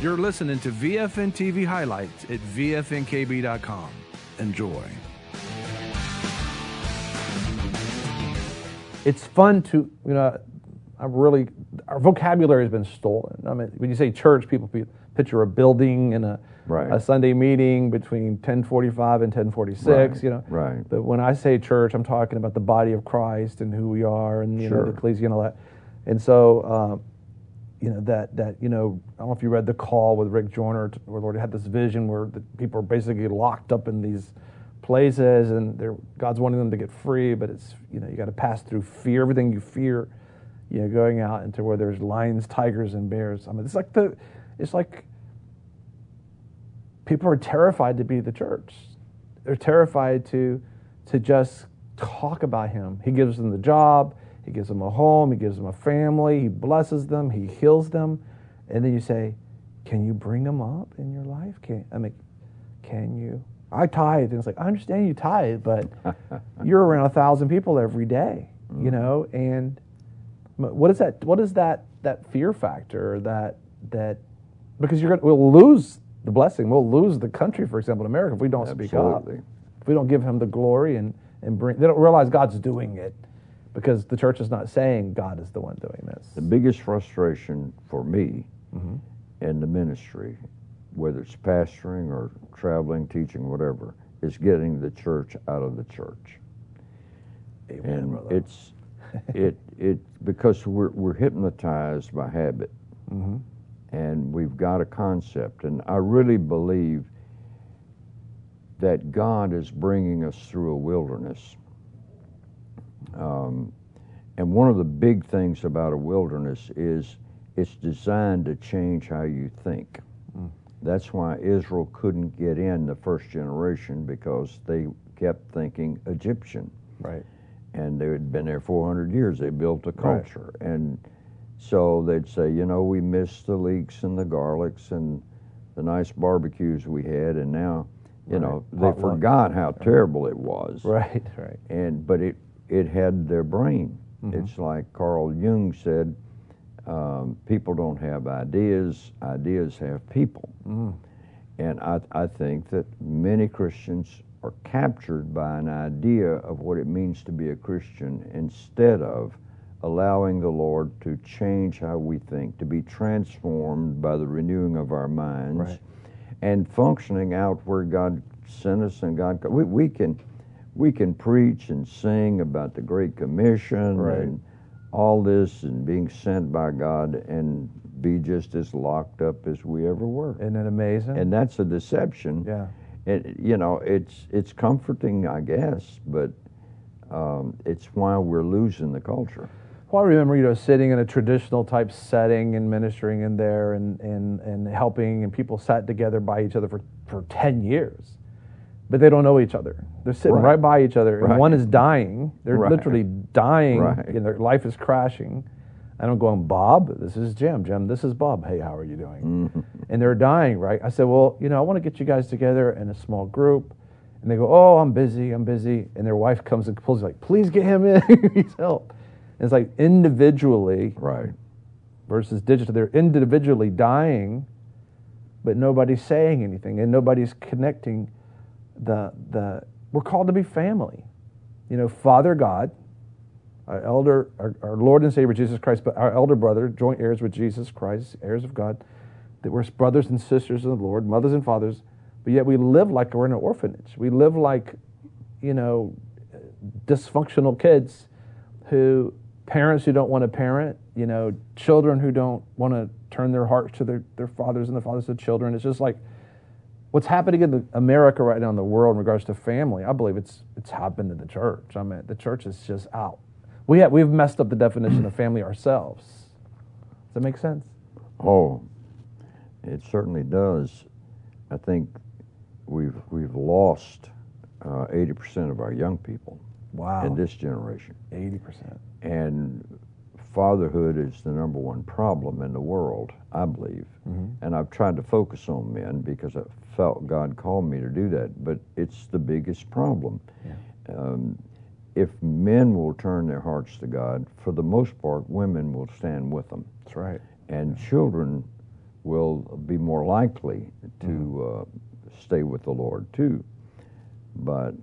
You're listening to VFN TV highlights at VFNKB.com. Enjoy. It's fun to, our vocabulary has been stolen. I mean, when you say church, people picture a building and a Sunday meeting between 10:45 and 10:46, Right. But when I say church, I'm talking about the body of Christ and who we are and, the ecclesia and all that. And so, I don't know if you read The Call with Rick Joyner, where Lord had this vision where the people are basically locked up in these places and God's wanting them to get free, but it's, you got to pass through fear, everything you fear, going out into where there's lions, tigers, and bears. I mean, it's like people are terrified to be the church. They're terrified to just talk about Him. He gives them the job. He gives them a home. He gives them a family. He blesses them. He heals them. And then you say, can you bring them up in your life? Can you? I tithe. And it's like, I understand you tithe, but you're around 1,000 people every day, and what is that fear factor that because we'll lose the blessing. We'll lose the country, for example, in America, if we don't speak up. If we don't give Him the glory and they don't realize God's doing it. Because the church is not saying God is the one doing this. The biggest frustration for me in the ministry, whether it's pastoring or traveling, teaching, whatever, is getting the church out of the church. Amen, and brother. it's because we're hypnotized by habit, and we've got a concept. And I really believe that God is bringing us through a wilderness. And one of the big things about a wilderness is it's designed to change how you think. That's why Israel couldn't get in the first generation, because they kept thinking Egyptian. Right. And they had been there 400 years. They built a culture. Right. And so they'd say, we missed the leeks and the garlics and the nice barbecues we had, and now, they forgot how terrible it was. Right. But it had their brain. It's like Carl Jung said, people don't have ideas, ideas have people. And I think that many Christians are captured by an idea of what it means to be a Christian, instead of allowing the Lord to change how we think, to be transformed by the renewing of our minds, and functioning out where God sent us. And we can preach and sing about the Great Commission and all this and being sent by God and be just as locked up as we ever were. Isn't that amazing? And that's a deception. Yeah. And, it's comforting, I guess, but it's why we're losing the culture. Well, I remember, sitting in a traditional type setting and ministering in there and helping, and people sat together by each other for 10 years. But they don't know each other. They're sitting right by each other, and one is dying. They're literally dying, and their life is crashing. And I'm going, Bob, this is Jim. Jim, this is Bob. Hey, how are you doing? And they're dying, right? I said, well, I want to get you guys together in a small group. And they go, oh, I'm busy. And their wife comes and pulls, like, please get him in. He needs help. And it's like individually versus digital. They're individually dying, but nobody's saying anything, and nobody's connecting. We're called to be family, Father God, our Lord and Savior Jesus Christ, but our elder brother, joint heirs with Jesus Christ, heirs of God, that we're brothers and sisters of the Lord, mothers and fathers, but yet we live like we're in an orphanage. We live like, dysfunctional kids parents who don't want to parent, children who don't want to turn their hearts to their fathers and the fathers to children. It's just like, what's happening in America right now in the world in regards to family, I believe it's happened in the church. I mean, the church is just out. We've messed up the definition of family ourselves. Does that make sense? Oh, it certainly does. I think we've lost 80% of our young people. Wow. In this generation. 80%. And fatherhood is the number one problem in the world, I believe. And I've tried to focus on men because I felt God called me to do that, but it's the biggest problem. If men will turn their hearts to God, for the most part, women will stand with them. That's right. And children will be more likely to stay with the Lord too. But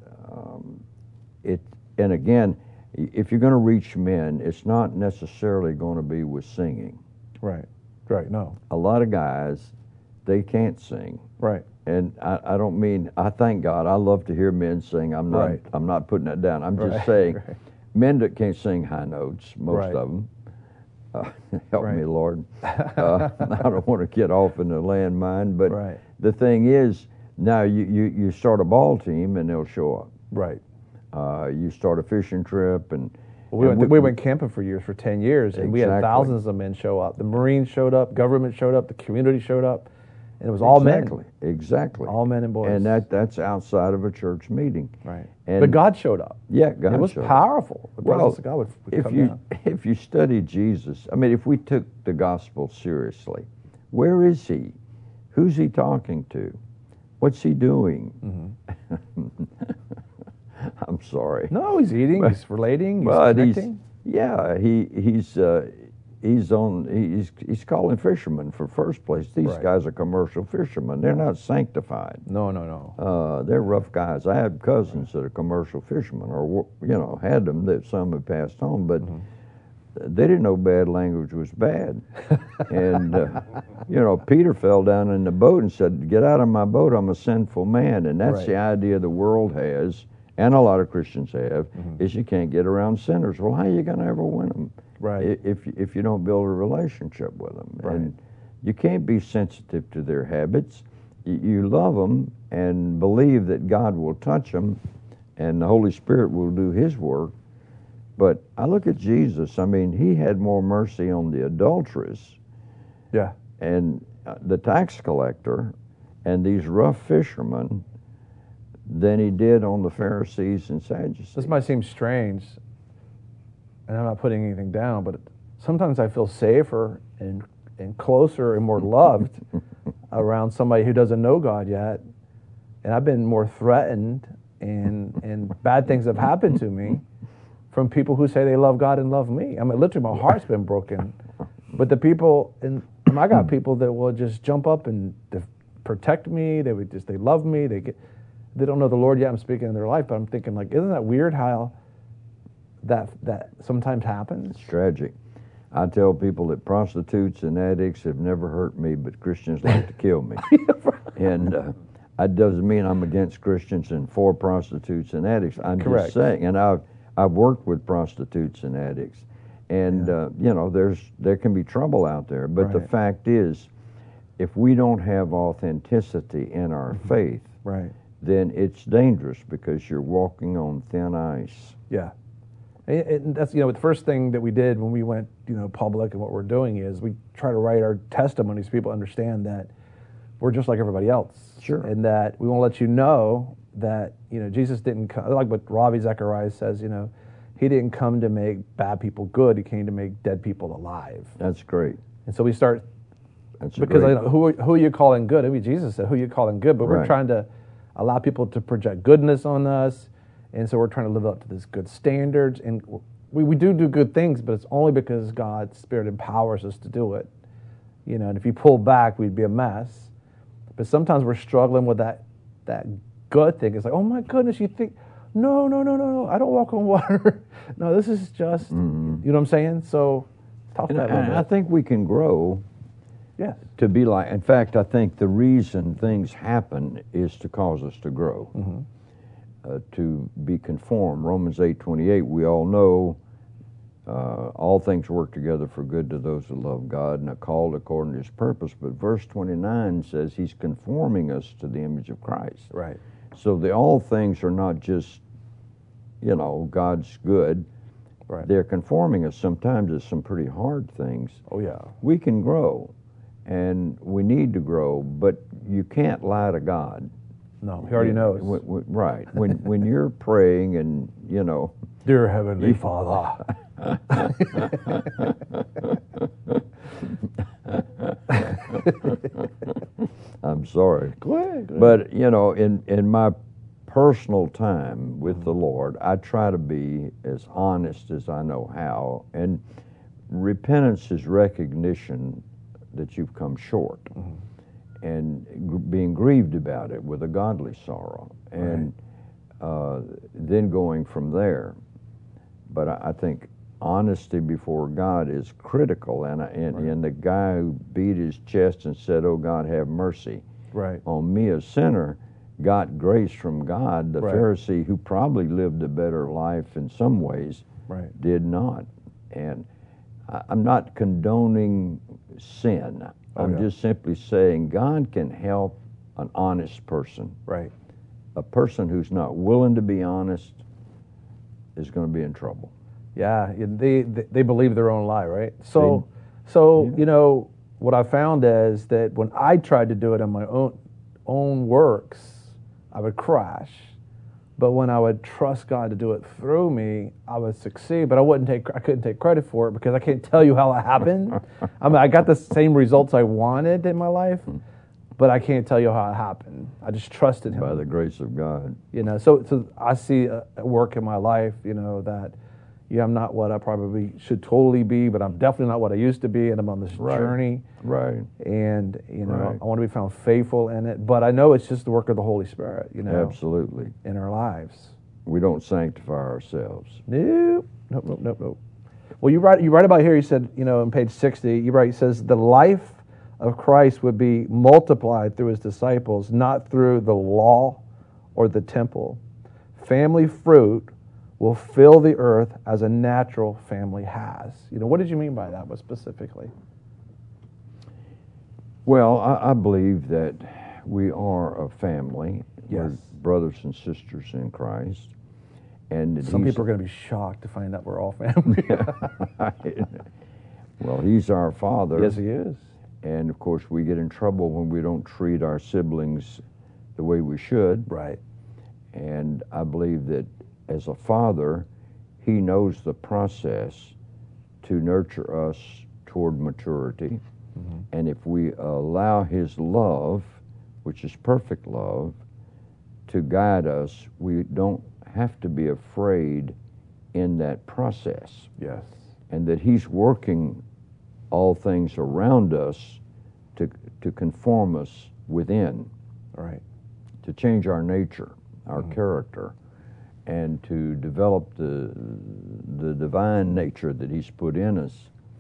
and again, if you're going to reach men, it's not necessarily going to be with singing. Right, no. A lot of guys, they can't sing. Right. And I don't mean, I thank God, I love to hear men sing. I'm not putting that down. I'm just saying, men that can't sing high notes, most of them, help me, Lord. I don't want to get off in the landmine, but the thing is, now you start a ball team and they'll show up. Right. You start a fishing trip and we went camping for years, for 10 years, and we had thousands of men show up. The Marines showed up, government showed up, the community showed up, and it was all men. Exactly. All men and boys. And that's outside of a church meeting. Right. And but God showed up. Yeah, God showed up. It was powerful. The presence of God would come down. If you study Jesus, I mean, if we took the gospel seriously, where is he? Who's he talking to? What's he doing? Mm-hmm. I'm sorry. No, he's eating. He's relating. He's connecting. He's calling fishermen for first place. These guys are commercial fishermen. They're not sanctified. No. They're rough guys. I have cousins that are commercial fishermen, or had them. That some have passed on, but they didn't know bad language was bad. And Peter fell down in the boat and said, "Get out of my boat! I'm a sinful man." And that's the idea the world has. And a lot of Christians have, is you can't get around sinners. Well, how are you going to ever win them? Right. If you don't build a relationship with them. Right. And you can't be sensitive to their habits. You love them and believe that God will touch them and the Holy Spirit will do His work. But I look at Jesus. I mean, He had more mercy on the adulteress and the tax collector and these rough fishermen than He did on the Pharisees and Sadducees. This might seem strange, and I'm not putting anything down, but sometimes I feel safer and closer and more loved around somebody who doesn't know God yet. And I've been more threatened, and bad things have happened to me from people who say they love God and love me. I mean, literally, my heart's been broken. But the people, and I got people that will just jump up and protect me. They love me. They don't know the Lord yet. I'm speaking in their life, but I'm thinking, like, isn't that weird how that sometimes happens? It's tragic. I tell people that prostitutes and addicts have never hurt me, but Christians like to kill me. And that doesn't mean I'm against Christians and for prostitutes and addicts. I'm just saying, and I've worked with prostitutes and addicts, and there can be trouble out there. But the fact is, if we don't have authenticity in our faith, then it's dangerous because you're walking on thin ice. Yeah. And that's, the first thing that we did when we went, public, and what we're doing is we try to write our testimonies so people understand that we're just like everybody else. Sure. And that we want to let you know that, Jesus didn't come, like what Ravi Zacharias says, He didn't come to make bad people good. He came to make dead people alive. That's great. And so we start, because who are you calling good? I mean, Jesus said, who are you calling good? But we're trying to allow people to project goodness on us, and so we're trying to live up to this good standards. And we do good things, but it's only because God's Spirit empowers us to do it. And if you pull back, we'd be a mess. But sometimes we're struggling with that good thing. It's like, oh my goodness, you think, no, I don't walk on water. No, this is just, you know what I'm saying? So talk about that. I think we can grow. Yes. To be like, in fact, I think the reason things happen is to cause us to grow, to be conformed. Romans 8:28, we all know all things work together for good to those that love God and are called according to His purpose. But verse 29 says He's conforming us to the image of Christ. Right. So all things are not just, God's good. Right. They're conforming us. Sometimes it's some pretty hard things. Oh, yeah. We can grow. And we need to grow, but you can't lie to God. No, He already knows. Right. When you're praying and, Dear Heavenly Father. I'm sorry. Go ahead. But, in my personal time with the Lord, I try to be as honest as I know how. And repentance is recognition that you've come short, and being grieved about it with a godly sorrow, and then going from there. But I think honesty before God is critical, and the guy who beat his chest and said, "Oh God, have mercy on me, a sinner," got grace from God. The Pharisee, who probably lived a better life in some ways, did not. And I'm not condoning sin. I'm just simply saying God can help an honest person. A person who's not willing to be honest is going to be in trouble. Yeah, they believe their own lie, right? So you know, what I found is that when I tried to do it on my own works, I would crash. But when I would trust God to do it through me, I would succeed. But I couldn't take credit for it because I can't tell you how it happened. I mean, I got the same results I wanted in my life, but I can't tell you how it happened. I just trusted Him. By the grace of God. You know, so I see a work in my life, you know, that, yeah, I'm not what I probably should totally be, but I'm definitely not what I used to be, and I'm on this journey. And, you know, I want to be found faithful in it, but I know it's just the work of the Holy Spirit, you know. Absolutely. In our lives. We don't sanctify ourselves. Nope. Well, you write about here, you said, you know, on page 60, you write, it says, the life of Christ would be multiplied through His disciples, not through the law or the temple. Family fruit will fill the earth as a natural family has. You know, what did you mean by that? What specifically? Well, I believe that we are a family. We're brothers and sisters in Christ. And some people are going to be shocked to find out we're all family. Well, He's our Father. Yes, He is. And of course, we get in trouble when we don't treat our siblings the way we should. And I believe that as a father, He knows the process to nurture us toward maturity. And if we allow His love, which is perfect love, to guide us, we don't have to be afraid in that process. And that He's working all things around us to conform us within. To change our nature, our character, and to develop the divine nature that He's put in us.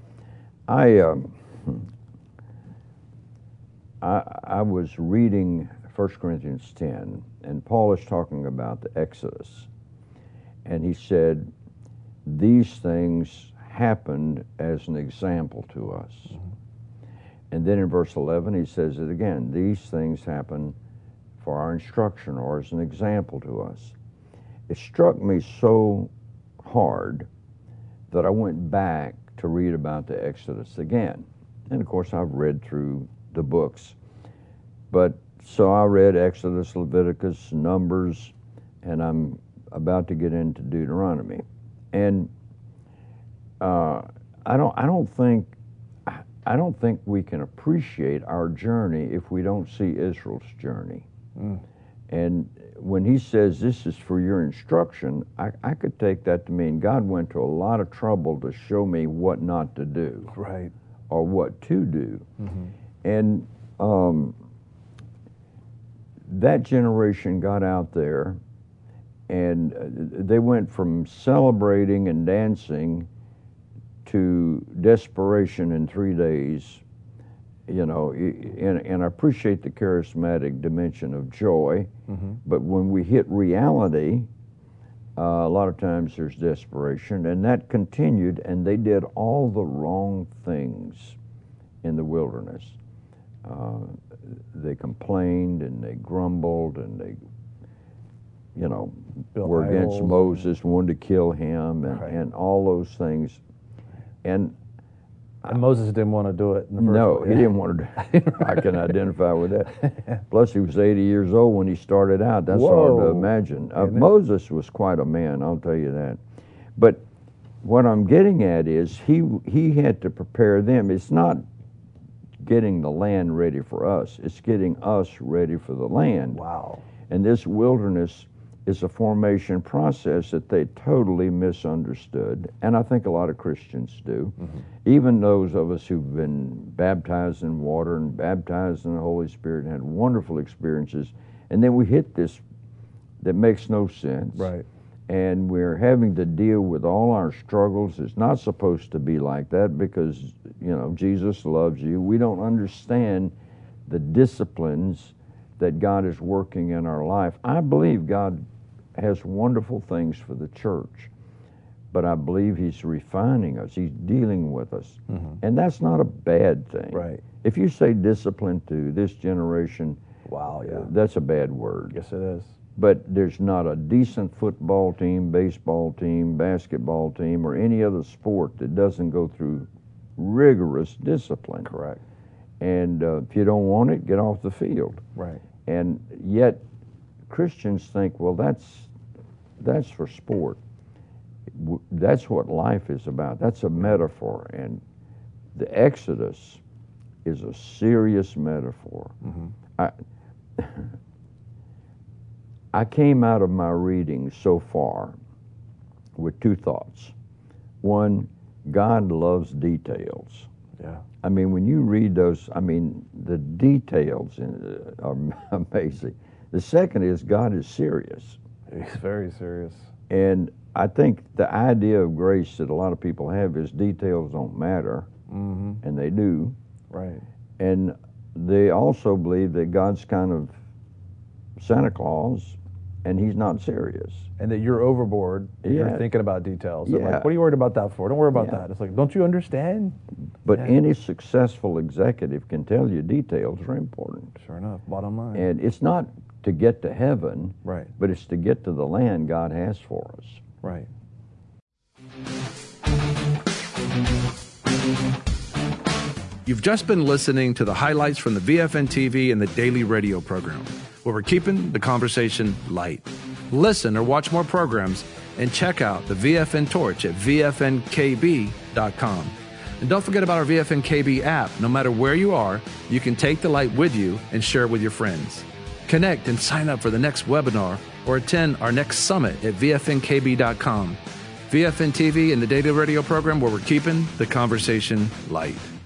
I was reading 1 Corinthians 10, and Paul is talking about the Exodus. And he said, these things happened as an example to us. And then in verse 11, he says it again, these things happen for our instruction or as an example to us. It struck me so hard that I went back to read about the Exodus again. And of course, I've read through the books. But so I read Exodus, Leviticus, Numbers, and I'm about to get into Deuteronomy. And I don't think we can appreciate our journey if we don't see Israel's journey. And when he says this is for your instruction, I could take that to mean God went to a lot of trouble to show me what not to do, or what to do. And that generation got out there, and they went from celebrating and dancing to desperation in 3 days. You know, and I appreciate the charismatic dimension of joy, but when we hit reality, a lot of times there's desperation, and that continued, and they did all the wrong things in the wilderness. They complained, and they grumbled, and they, you know, were against Moses, wanted to kill him, and all those things. And Moses didn't want to do it in the first place. He didn't want to do it. I can identify with that. Plus, he was 80 years old when he started out. That's hard to imagine. Moses was quite a man, I'll tell you that. But what I'm getting at is he had to prepare them. It's not getting the land ready for us. It's getting us ready for the land. Wow. And this wilderness is a formation process that they totally misunderstood, and I think a lot of Christians do. Even those of us who've been baptized in water and baptized in the Holy Spirit and had wonderful experiences, and then we hit this that makes no sense. Right. And we're having to deal with all our struggles. It's not supposed to be like that because, you know, Jesus loves you. We don't understand the disciplines that God is working in our life. I believe God has wonderful things for the church, but I believe He's refining us. He's dealing with us. And that's not a bad thing. Right. If you say discipline to this generation, Wow, yeah. that's a bad word. Yes, it is. But there's not a decent football team, baseball team, basketball team, or any other sport that doesn't go through rigorous discipline. Correct. And if you don't want it, get off the field. Right. And yet, Christians think, well, that's for sport. That's what life is about. That's a metaphor. And the Exodus is a serious metaphor. I came out of my reading so far with two thoughts. One, God loves details. Yeah. I mean, when you read those, I mean, the details are amazing. The second is God is serious. He's very serious. And I think the idea of grace that a lot of people have is details don't matter, and they do. Right. And they also believe that God's kind of Santa Claus, and He's not serious. And that you're overboard. You're thinking about details. Yeah. Like, what are you worried about that for? Don't worry about that. It's like, don't you understand? But any successful executive can tell you details are important. Sure enough, bottom line. And it's not to get to heaven, right, but it's to get to the land God has for us. Right. You've just been listening to the highlights from the VFN TV and the daily radio program, where we're keeping the conversation light. Listen or watch more programs and check out the VFN Torch at VFNKB.com. And don't forget about our VFN KB app. No matter where you are, you can take the light with you and share it with your friends. Connect and sign up for the next webinar or attend our next summit at VFNKB.com. VFN TV and the daily radio program, where we're keeping the conversation light.